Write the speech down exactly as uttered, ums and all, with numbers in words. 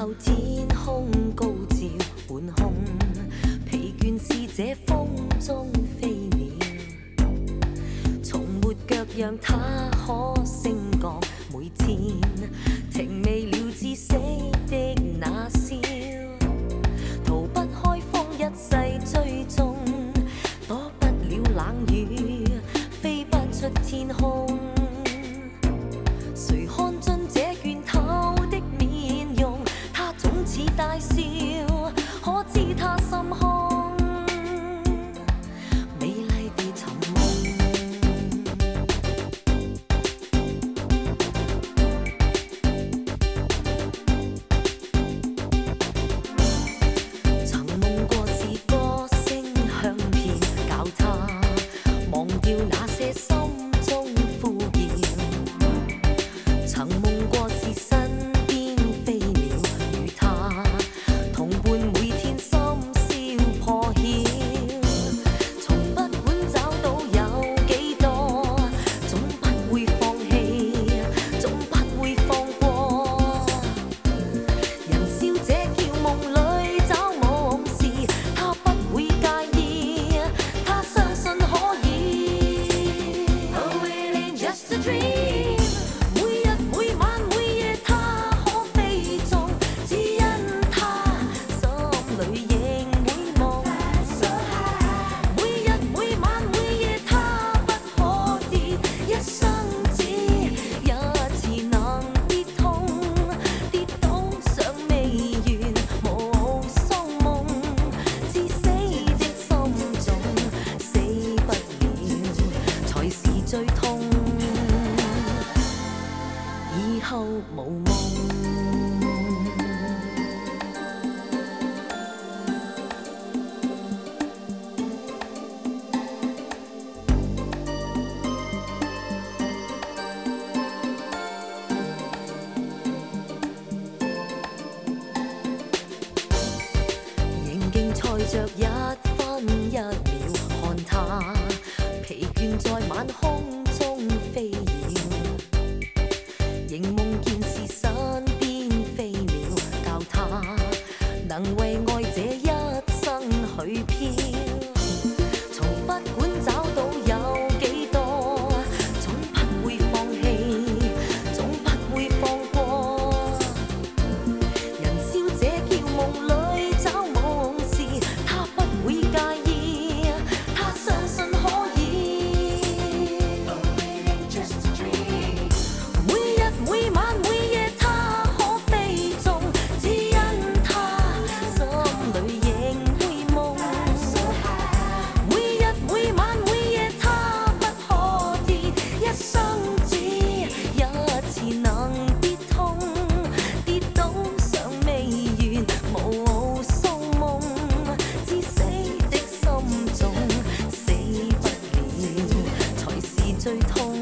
后天空高照半空，疲倦是这风中飞鸟，从没脚让它可升降。每天停未了至死的那笑，逃不开风一世追踪，躲不了冷雨，飞不出天空。谁看尽这倦透的面容？他总似大笑，可知他心空，美丽地寻梦。曾梦过是歌声响遍，教他忘掉那些心中呼叫。曾梦过是身边飛鳥，與他同伴每天深宵破曉。從不管找到有幾多，總不會放棄，總不會放過。人笑這叫夢裏找夢時，他不會介意，他相信可以。Oh, it ain't just a dream。每日每晚每夜，他可飛縱，只因他心裏仍會夢。每日每晚每夜，他不可跌，一生只一次能跌痛，跌倒尚未完，無數夢，至死的心總死不了，才是最痛。以後無夢。仍競賽着一分一秒，看他疲倦在晚空中飛繞。仍夢見是身邊飛鳥，教他能為愛這一生去飄。從不管找到有幾多，總不會放棄，總不會放過。人笑這叫夢裏找夢時，他不會介意，他相信可以。每日每晚每夜，他可飛縱，只因他心裏仍會夢。每日每晚每夜，他不可跌，一生只一次能跌痛，跌倒尚未完，無數夢，至死的心總死不了，才是最痛。